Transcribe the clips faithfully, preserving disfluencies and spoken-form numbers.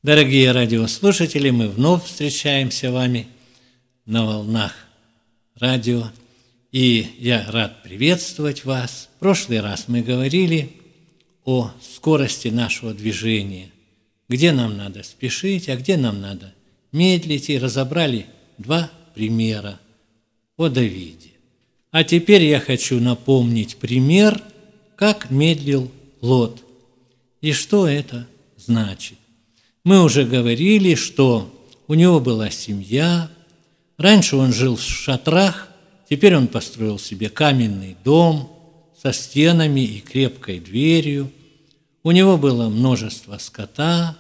Дорогие радиослушатели, мы вновь встречаемся с вами на волнах радио, и я рад приветствовать вас. В прошлый раз мы говорили о скорости нашего движения, где нам надо спешить, а где нам надо медлить, и разобрали два примера о Давиде. А теперь я хочу напомнить пример, как медлил Лот, и что это значит. Мы уже говорили, что у него была семья, раньше он жил в шатрах, теперь он построил себе каменный дом со стенами и крепкой дверью, у него было множество скота,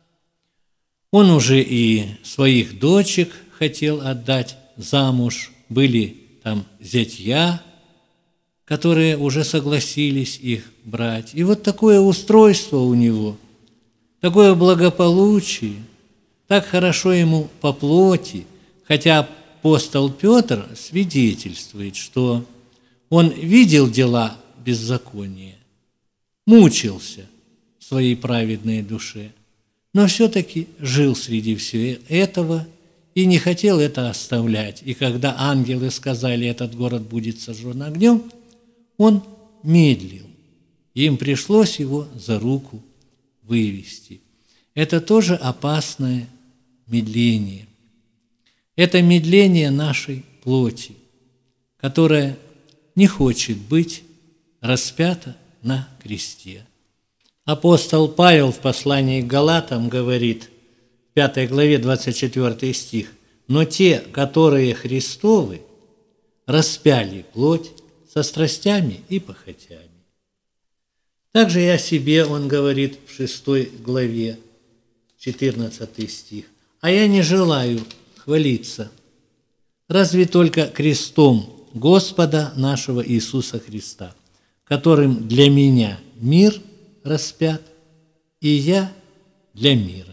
он уже и своих дочек хотел отдать замуж, были там зятья, которые уже согласились их брать. И вот такое устройство у него, такое благополучие, так хорошо ему по плоти, хотя апостол Петр свидетельствует, что он видел дела беззакония, мучился в своей праведной душе, но все-таки жил среди всего этого и не хотел это оставлять. И когда ангелы сказали, этот город будет сожжен огнем, он медлил, им пришлось его за руку вывести. Это тоже опасное медление. Это медление нашей плоти, которая не хочет быть распята на кресте. Апостол Павел в послании к Галатам говорит, в пятой главе, двадцать четвёртый стих, «Но те, которые Христовы, распяли плоть со страстями и похотями». Также и о себе он говорит в шестой главе, четырнадцатый стих. «А я не желаю хвалиться, разве только крестом Господа нашего Иисуса Христа, которым для меня мир распят, и я для мира».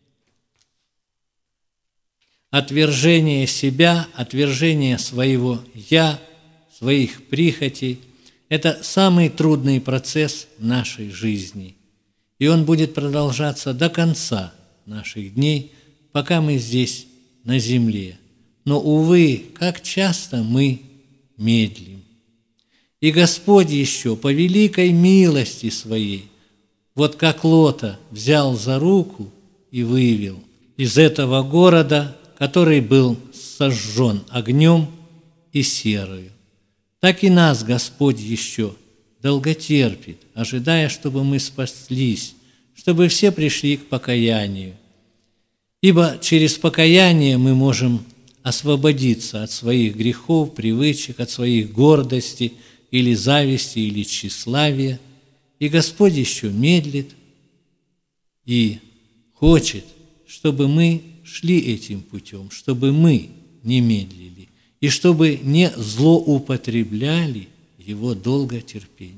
Отвержение себя, отвержение своего «я», своих прихотей – это самый трудный процесс в нашей жизни, и он будет продолжаться до конца наших дней, пока мы здесь на земле. Но, увы, как часто мы медлим. И Господь еще по великой милости Своей, вот как Лота взял за руку и вывел из этого города, который был сожжен огнем и серою. Так и нас Господь еще долготерпит, ожидая, чтобы мы спаслись, чтобы все пришли к покаянию. Ибо через покаяние мы можем освободиться от своих грехов, привычек, от своих гордости или зависти, или тщеславия. И Господь еще медлит и хочет, чтобы мы шли этим путем, чтобы мы не медлили, и чтобы не злоупотребляли Его долготерпением.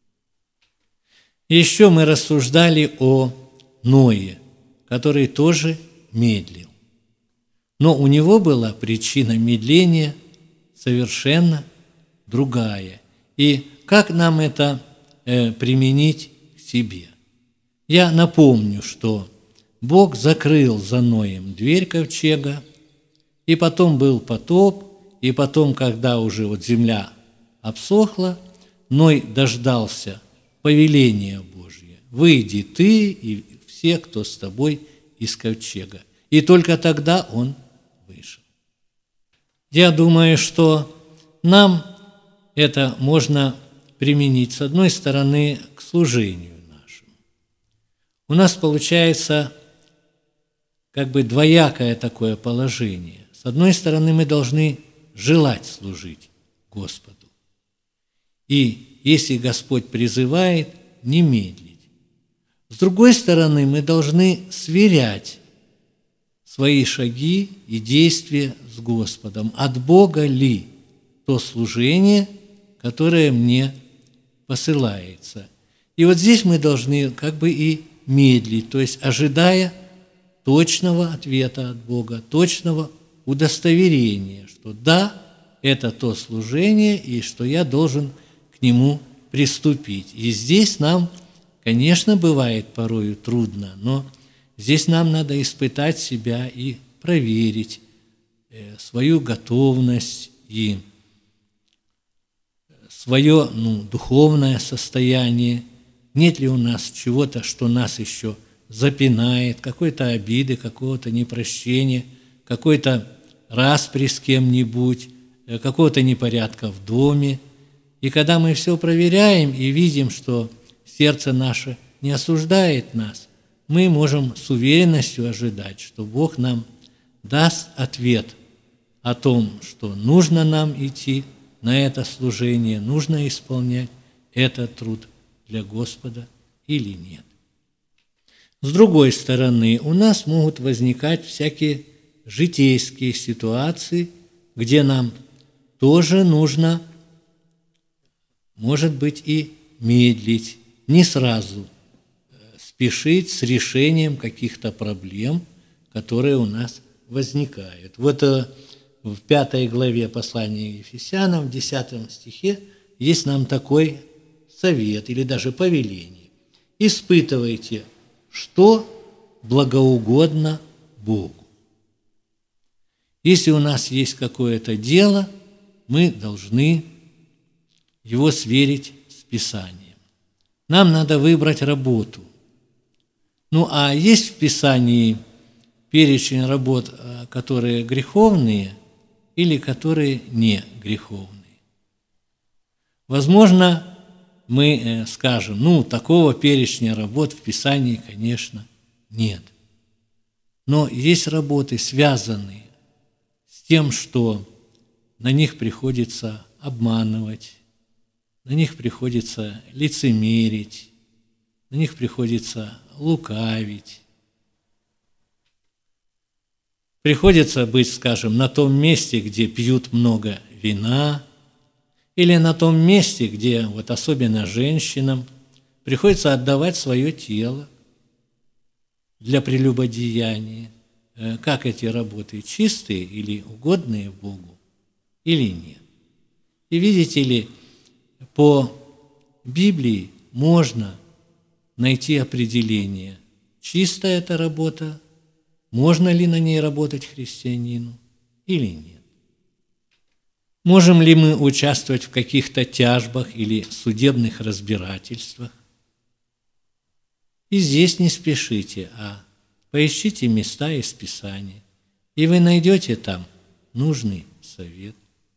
Еще мы рассуждали о Ное, который тоже медлил. Но у него была причина медления совершенно другая. И как нам это э, применить к себе? Я напомню, что Бог закрыл за Ноем дверь ковчега, и потом был потоп, и потом, когда уже вот земля обсохла, Ной дождался повеления Божьего: «Выйди ты и все, кто с тобой, из ковчега». И только тогда он вышел. Я думаю, что нам это можно применить, с одной стороны, к служению нашему. У нас получается как бы двоякое такое положение. С одной стороны, мы должны желать служить Господу. И если Господь призывает, не медлить. С другой стороны, мы должны сверять свои шаги и действия с Господом. От Бога ли то служение, которое мне посылается? И вот здесь мы должны как бы и медлить, то есть ожидая точного ответа от Бога, точного удостоверения, что да, это то служение, и что я должен к нему приступить. И здесь нам, конечно, бывает порою трудно, но здесь нам надо испытать себя и проверить свою готовность и свое ну, духовное состояние. Нет ли у нас чего-то, что нас еще запинает, какой-то обиды, какого-то непрощения, какой-то распри с кем-нибудь, какого-то непорядка в доме. И когда мы все проверяем и видим, что сердце наше не осуждает нас, мы можем с уверенностью ожидать, что Бог нам даст ответ о том, что нужно нам идти на это служение, нужно исполнять этот труд для Господа или нет. С другой стороны, у нас могут возникать всякие житейские ситуации, где нам тоже нужно, может быть, и медлить, не сразу спешить с решением каких-то проблем, которые у нас возникают. Вот в пятой главе послания Ефесянам, в десятом стихе, есть нам такой совет или даже повеление. Испытывайте, что благоугодно Богу. Если у нас есть какое-то дело, мы должны его сверить с Писанием. Нам надо выбрать работу. Ну, а есть в Писании перечень работ, которые греховные или которые не греховные. Возможно, мы скажем, ну, такого перечня работ в Писании, конечно, нет. Но есть работы, связанные с тем, что на них приходится обманывать, на них приходится лицемерить, на них приходится лукавить. Приходится быть, скажем, на том месте, где пьют много вина, или на том месте, где, вот особенно женщинам, приходится отдавать свое тело для прелюбодеяния. Как эти работы, чистые или угодные Богу, или нет? И видите ли, по Библии можно найти определение, чистая эта работа, можно ли на ней работать христианину или нет. Можем ли мы участвовать в каких-то тяжбах или судебных разбирательствах? И здесь не спешите, а поищите места из Писания, и вы найдете там нужный совет.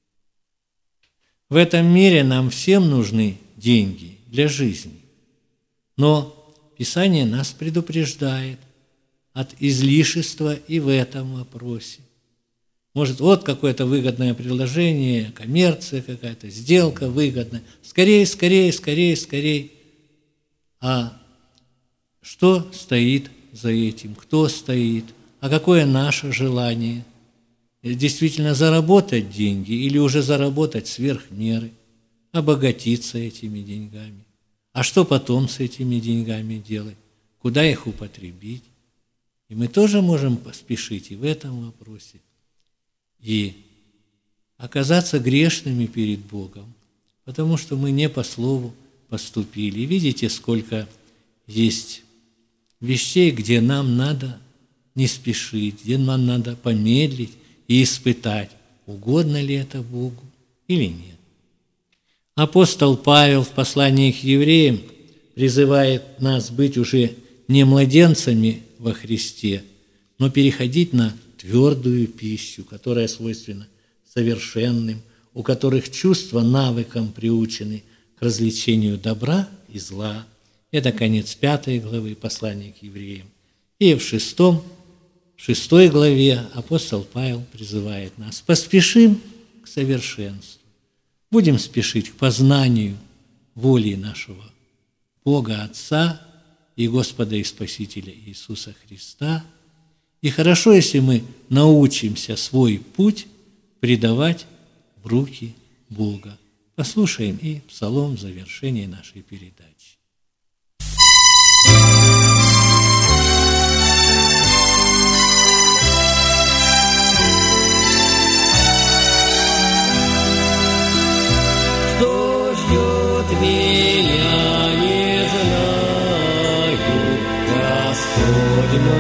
В этом мире нам всем нужны деньги для жизни, но Писание нас предупреждает от излишества и в этом вопросе. Может, вот какое-то выгодное предложение, коммерция какая-то, сделка выгодная. Скорее, скорее, скорее, скорее. А что стоит за этим? Кто стоит? А какое наше желание? Действительно заработать деньги или уже заработать сверх меры? Обогатиться этими деньгами? А что потом с этими деньгами делать? Куда их употребить? И мы тоже можем поспешить и в этом вопросе. И оказаться грешными перед Богом, потому что мы не по слову поступили. И видите, сколько есть вещей, где нам надо не спешить, где нам надо помедлить и испытать, угодно ли это Богу или нет. Апостол Павел в послании к евреям призывает нас быть уже не младенцами во Христе, но переходить на твердую пищу, которая свойственна совершенным, у которых чувства навыком приучены к развлечению добра и зла. Это конец пятой главы послания к евреям. И в шестом, в шестой главе апостол Павел призывает нас: поспешим к совершенству, будем спешить к познанию воли нашего Бога Отца и Господа и Спасителя Иисуса Христа. И хорошо, если мы научимся свой путь предавать в руки Бога. Послушаем и псалом в завершении нашей передачи. Что ждет меня, не знаю, Господь мой.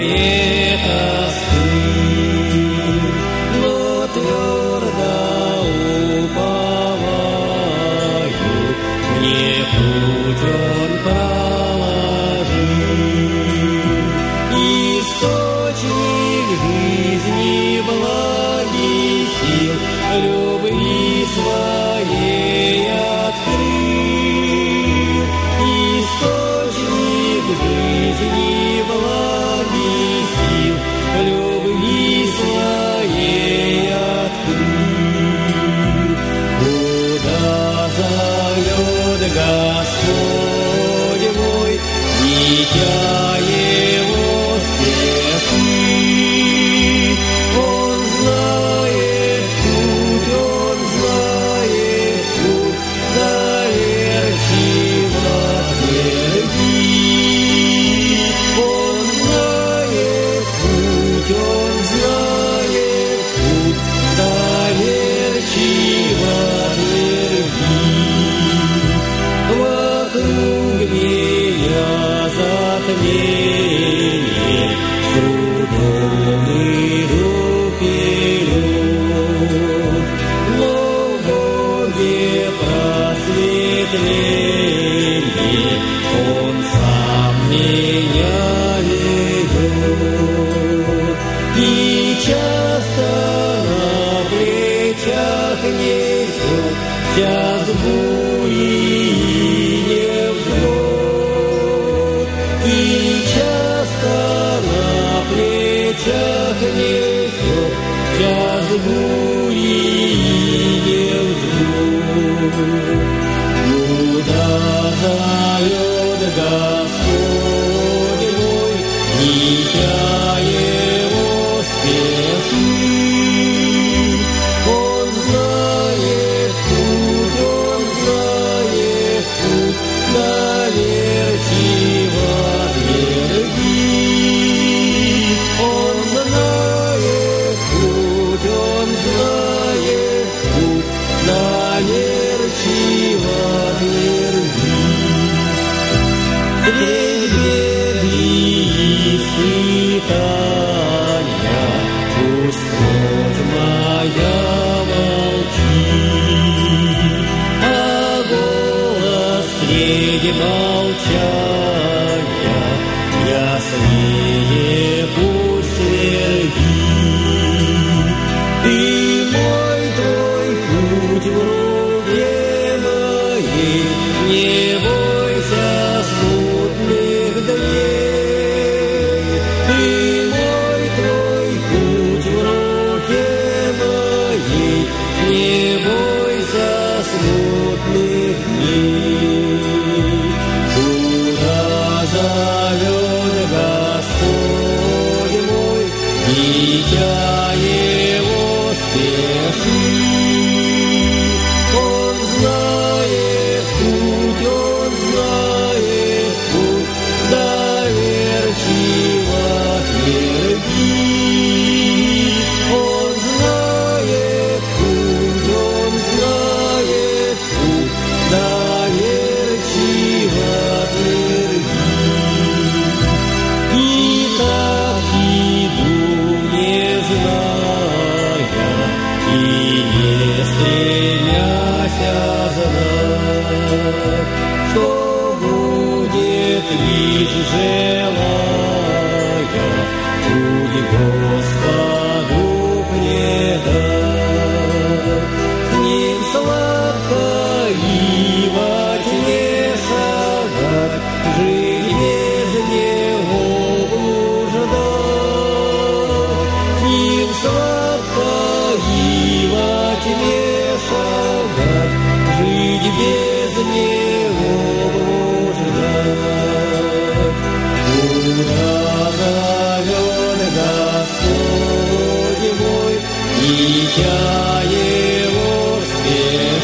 дитя его спешит.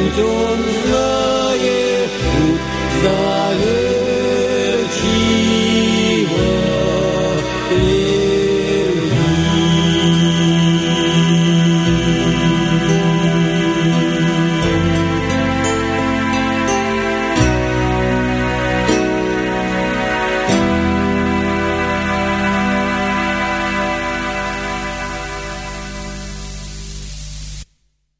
путь, он знает путь,